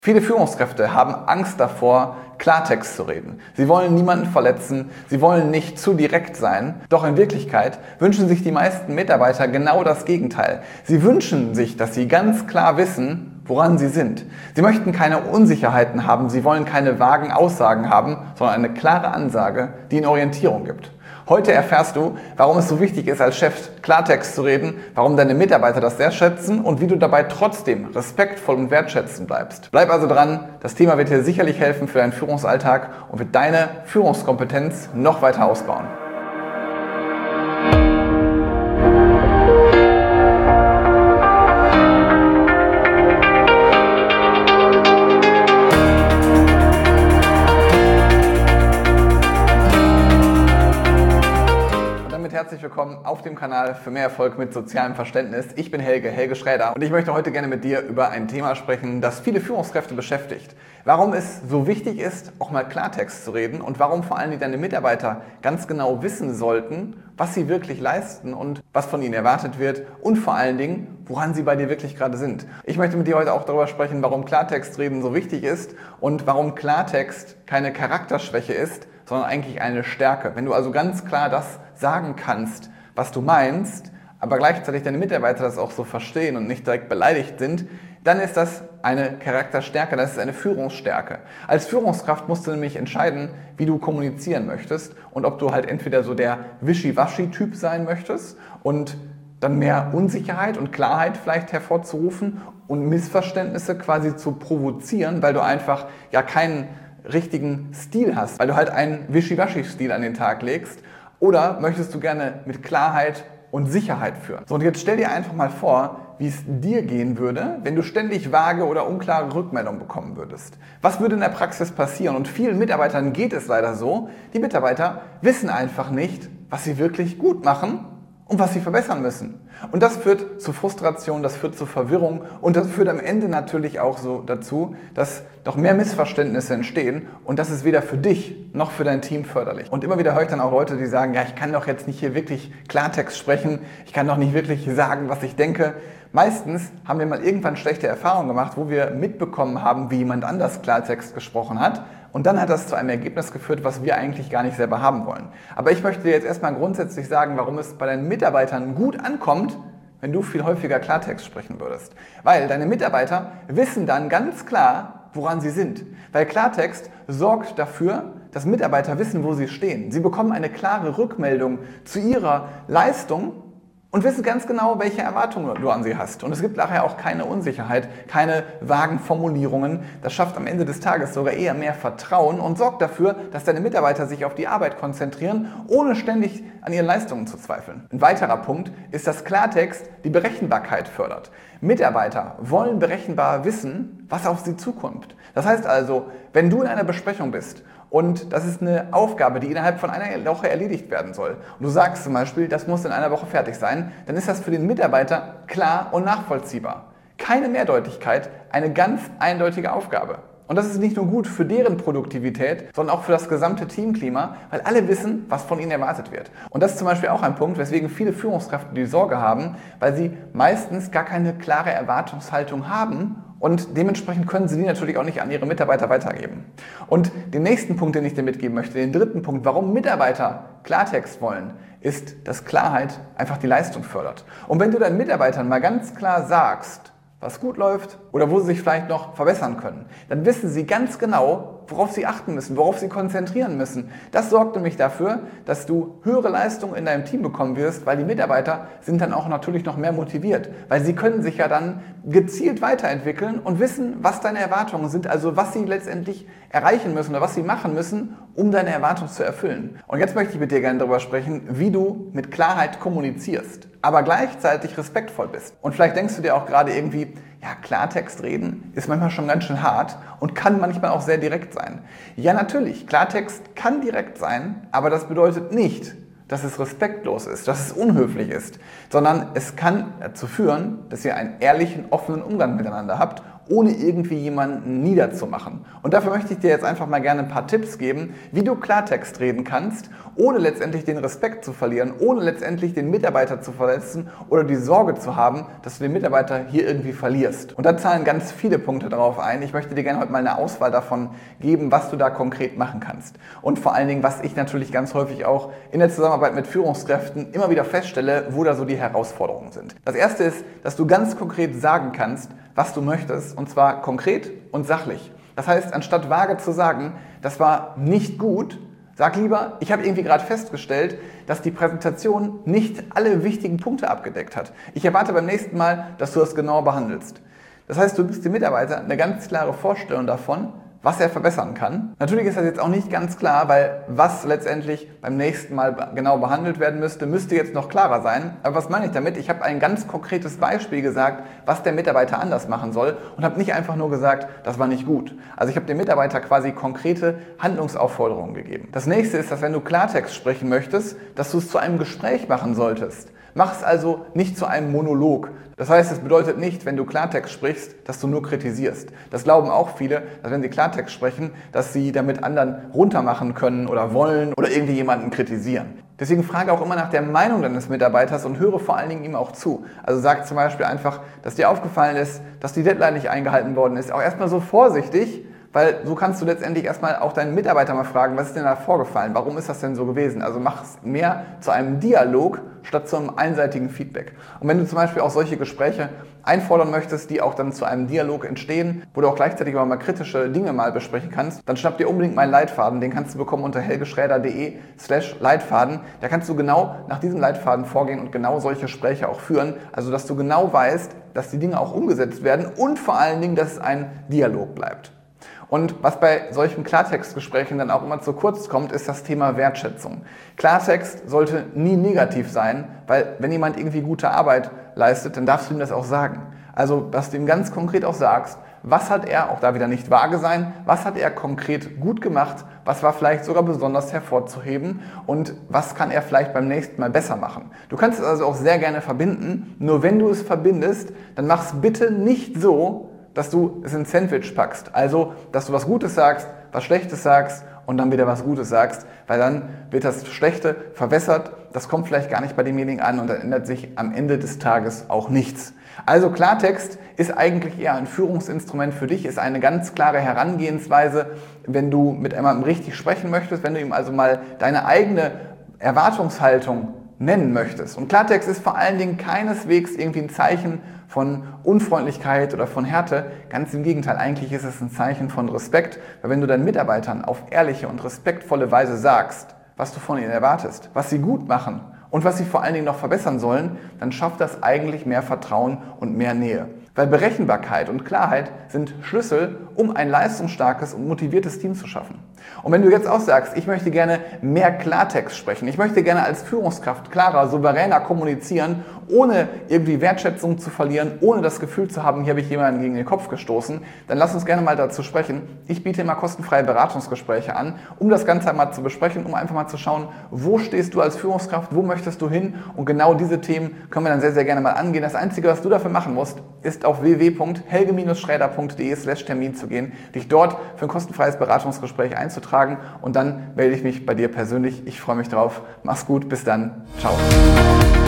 Viele Führungskräfte haben Angst davor, Klartext zu reden. Sie wollen niemanden verletzen, sie wollen nicht zu direkt sein. Doch in Wirklichkeit wünschen sich die meisten Mitarbeiter genau das Gegenteil. Sie wünschen sich, dass sie ganz klar wissen, woran sie sind. Sie möchten keine Unsicherheiten haben, sie wollen keine vagen Aussagen haben, sondern eine klare Ansage, die ihnen Orientierung gibt. Heute erfährst du, warum es so wichtig ist, als Chef Klartext zu reden, warum deine Mitarbeiter das sehr schätzen und wie du dabei trotzdem respektvoll und wertschätzend bleibst. Bleib also dran, das Thema wird dir sicherlich helfen für deinen Führungsalltag und wird deine Führungskompetenz noch weiter ausbauen. Herzlich willkommen auf dem Kanal für mehr Erfolg mit sozialem Verständnis. Ich bin Helge Schräder und ich möchte heute gerne mit dir über ein Thema sprechen, das viele Führungskräfte beschäftigt. Warum es so wichtig ist, auch mal Klartext zu reden und warum vor allem deine Mitarbeiter ganz genau wissen sollten, was sie wirklich leisten und was von ihnen erwartet wird und vor allen Dingen, woran sie bei dir wirklich gerade sind. Ich möchte mit dir heute auch darüber sprechen, warum Klartextreden so wichtig ist und warum Klartext keine Charakterschwäche ist, sondern eigentlich eine Stärke. Wenn du also ganz klar das sagen kannst, was du meinst, aber gleichzeitig deine Mitarbeiter das auch so verstehen und nicht direkt beleidigt sind, dann ist das eine Charakterstärke, das ist eine Führungsstärke. Als Führungskraft musst du nämlich entscheiden, wie du kommunizieren möchtest und ob du halt entweder so der Wischiwaschi-Typ sein möchtest und dann mehr Unsicherheit und Klarheit vielleicht hervorzurufen und Missverständnisse quasi zu provozieren, weil du einfach ja keinen richtigen Stil hast, weil du halt einen Wischiwaschi-Stil an den Tag legst. Oder möchtest du gerne mit Klarheit und Sicherheit führen? So, und jetzt stell dir einfach mal vor, wie es dir gehen würde, wenn du ständig vage oder unklare Rückmeldungen bekommen würdest. Was würde in der Praxis passieren? Und vielen Mitarbeitern geht es leider so, die Mitarbeiter wissen einfach nicht, was sie wirklich gut machen und was sie verbessern müssen. Und das führt zu Frustration, das führt zu Verwirrung und das führt am Ende natürlich auch so dazu, dass noch mehr Missverständnisse entstehen und das ist weder für dich noch für dein Team förderlich. Und immer wieder höre ich dann auch Leute, die sagen, ja, ich kann doch jetzt nicht hier wirklich Klartext sprechen, ich kann doch nicht wirklich sagen, was ich denke. Meistens haben wir mal irgendwann schlechte Erfahrungen gemacht, wo wir mitbekommen haben, wie jemand anders Klartext gesprochen hat. Und dann hat das zu einem Ergebnis geführt, was wir eigentlich gar nicht selber haben wollen. Aber ich möchte dir jetzt erstmal grundsätzlich sagen, warum es bei deinen Mitarbeitern gut ankommt, wenn du viel häufiger Klartext sprechen würdest. Weil deine Mitarbeiter wissen dann ganz klar, woran sie sind. Weil Klartext sorgt dafür, dass Mitarbeiter wissen, wo sie stehen. Sie bekommen eine klare Rückmeldung zu ihrer Leistung und wissen ganz genau, welche Erwartungen du an sie hast. Und es gibt nachher auch keine Unsicherheit, keine vagen Formulierungen. Das schafft am Ende des Tages sogar eher mehr Vertrauen und sorgt dafür, dass deine Mitarbeiter sich auf die Arbeit konzentrieren, ohne ständig an ihren Leistungen zu zweifeln. Ein weiterer Punkt ist, dass Klartext die Berechenbarkeit fördert. Mitarbeiter wollen berechenbar wissen, was auf sie zukommt. Das heißt also, wenn du in einer Besprechung bist und das ist eine Aufgabe, die innerhalb von einer Woche erledigt werden soll. Und du sagst zum Beispiel, das muss in einer Woche fertig sein, dann ist das für den Mitarbeiter klar und nachvollziehbar. Keine Mehrdeutigkeit, eine ganz eindeutige Aufgabe. Und das ist nicht nur gut für deren Produktivität, sondern auch für das gesamte Teamklima, weil alle wissen, was von ihnen erwartet wird. Und das ist zum Beispiel auch ein Punkt, weswegen viele Führungskräfte die Sorge haben, weil sie meistens gar keine klare Erwartungshaltung haben und dementsprechend können sie die natürlich auch nicht an ihre Mitarbeiter weitergeben. Und den nächsten Punkt, den ich dir mitgeben möchte, den dritten Punkt, warum Mitarbeiter Klartext wollen, ist, dass Klarheit einfach die Leistung fördert. Und wenn du deinen Mitarbeitern mal ganz klar sagst, was gut läuft oder wo sie sich vielleicht noch verbessern können, dann wissen sie ganz genau, worauf sie achten müssen, worauf sie konzentrieren müssen. Das sorgt nämlich dafür, dass du höhere Leistungen in deinem Team bekommen wirst, weil die Mitarbeiter sind dann auch natürlich noch mehr motiviert, weil sie können sich ja dann gezielt weiterentwickeln und wissen, was deine Erwartungen sind, also was sie letztendlich erreichen müssen oder was sie machen müssen, um deine Erwartungen zu erfüllen. Und jetzt möchte ich mit dir gerne darüber sprechen, wie du mit Klarheit kommunizierst, aber gleichzeitig respektvoll bist. Und vielleicht denkst du dir auch gerade irgendwie, ja, Klartext reden ist manchmal schon ganz schön hart und kann manchmal auch sehr direkt sein. Ja, natürlich, Klartext kann direkt sein, aber das bedeutet nicht, dass es respektlos ist, dass es unhöflich ist, sondern es kann dazu führen, dass ihr einen ehrlichen, offenen Umgang miteinander habt, ohne irgendwie jemanden niederzumachen. Und dafür möchte ich dir jetzt einfach mal gerne ein paar Tipps geben, wie du Klartext reden kannst, ohne letztendlich den Respekt zu verlieren, ohne letztendlich den Mitarbeiter zu verletzen oder die Sorge zu haben, dass du den Mitarbeiter hier irgendwie verlierst. Und da zahlen ganz viele Punkte darauf ein. Ich möchte dir gerne heute mal eine Auswahl davon geben, was du da konkret machen kannst. Und vor allen Dingen, was ich natürlich ganz häufig auch in der Zusammenarbeit mit Führungskräften immer wieder feststelle, wo da so die Herausforderungen sind. Das erste ist, dass du ganz konkret sagen kannst, was du möchtest, und zwar konkret und sachlich. Das heißt, anstatt vage zu sagen, das war nicht gut, sag lieber, ich habe irgendwie gerade festgestellt, dass die Präsentation nicht alle wichtigen Punkte abgedeckt hat. Ich erwarte beim nächsten Mal, dass du das genauer behandelst. Das heißt, du gibst dem Mitarbeiter eine ganz klare Vorstellung davon, was er verbessern kann. Natürlich ist das jetzt auch nicht ganz klar, weil was letztendlich beim nächsten Mal genau behandelt werden müsste jetzt noch klarer sein. Aber was meine ich damit? Ich habe ein ganz konkretes Beispiel gesagt, was der Mitarbeiter anders machen soll und habe nicht einfach nur gesagt, das war nicht gut. Also ich habe dem Mitarbeiter quasi konkrete Handlungsaufforderungen gegeben. Das nächste ist, dass wenn du Klartext sprechen möchtest, dass du es zu einem Gespräch machen solltest. Mach es also nicht zu einem Monolog. Das heißt, es bedeutet nicht, wenn du Klartext sprichst, dass du nur kritisierst. Das glauben auch viele, dass wenn sie Klartext sprechen, dass sie damit anderen runtermachen können oder wollen oder irgendwie jemanden kritisieren. Deswegen frage auch immer nach der Meinung deines Mitarbeiters und höre vor allen Dingen ihm auch zu. Also sag zum Beispiel einfach, dass dir aufgefallen ist, dass die Deadline nicht eingehalten worden ist. Auch erstmal so vorsichtig, weil so kannst du letztendlich erstmal auch deinen Mitarbeiter mal fragen, was ist denn da vorgefallen? Warum ist das denn so gewesen? Also mach es mehr zu einem Dialog statt zu einem einseitigen Feedback. Und wenn du zum Beispiel auch solche Gespräche einfordern möchtest, die auch dann zu einem Dialog entstehen, wo du auch gleichzeitig aber mal kritische Dinge mal besprechen kannst, dann schnapp dir unbedingt meinen Leitfaden. Den kannst du bekommen unter helgeschräder.de/Leitfaden. Da kannst du genau nach diesem Leitfaden vorgehen und genau solche Gespräche auch führen. Also dass du genau weißt, dass die Dinge auch umgesetzt werden und vor allen Dingen, dass es ein Dialog bleibt. Und was bei solchen Klartextgesprächen dann auch immer zu kurz kommt, ist das Thema Wertschätzung. Klartext sollte nie negativ sein, weil wenn jemand irgendwie gute Arbeit leistet, dann darfst du ihm das auch sagen. Also, dass du ihm ganz konkret auch sagst, was hat er, auch da wieder nicht vage sein, was hat er konkret gut gemacht, was war vielleicht sogar besonders hervorzuheben und was kann er vielleicht beim nächsten Mal besser machen. Du kannst es also auch sehr gerne verbinden, nur wenn du es verbindest, dann mach es bitte nicht so, dass du es ins Sandwich packst. Also, dass du was Gutes sagst, was Schlechtes sagst und dann wieder was Gutes sagst, weil dann wird das Schlechte verwässert, das kommt vielleicht gar nicht bei demjenigen an und dann ändert sich am Ende des Tages auch nichts. Also Klartext ist eigentlich eher ein Führungsinstrument für dich, ist eine ganz klare Herangehensweise, wenn du mit jemandem richtig sprechen möchtest, wenn du ihm also mal deine eigene Erwartungshaltung nennen möchtest. Und Klartext ist vor allen Dingen keineswegs irgendwie ein Zeichen von Unfreundlichkeit oder von Härte. Ganz im Gegenteil, eigentlich ist es ein Zeichen von Respekt, weil wenn du deinen Mitarbeitern auf ehrliche und respektvolle Weise sagst, was du von ihnen erwartest, was sie gut machen und was sie vor allen Dingen noch verbessern sollen, dann schafft das eigentlich mehr Vertrauen und mehr Nähe. Weil Berechenbarkeit und Klarheit sind Schlüssel, um ein leistungsstarkes und motiviertes Team zu schaffen. Und wenn du jetzt auch sagst, ich möchte gerne mehr Klartext sprechen, ich möchte gerne als Führungskraft klarer, souveräner kommunizieren, ohne irgendwie Wertschätzung zu verlieren, ohne das Gefühl zu haben, hier habe ich jemanden gegen den Kopf gestoßen, dann lass uns gerne mal dazu sprechen. Ich biete immer kostenfreie Beratungsgespräche an, um das Ganze einmal zu besprechen, um einfach mal zu schauen, wo stehst du als Führungskraft, wo möchtest du hin, und genau diese Themen können wir dann sehr, sehr gerne mal angehen. Das Einzige, was du dafür machen musst, ist auf www.helge-schräder.de/Termin zu gehen, dich dort für ein kostenfreies Beratungsgespräch einzutragen und dann melde ich mich bei dir persönlich. Ich freue mich drauf. Mach's gut, bis dann. Ciao.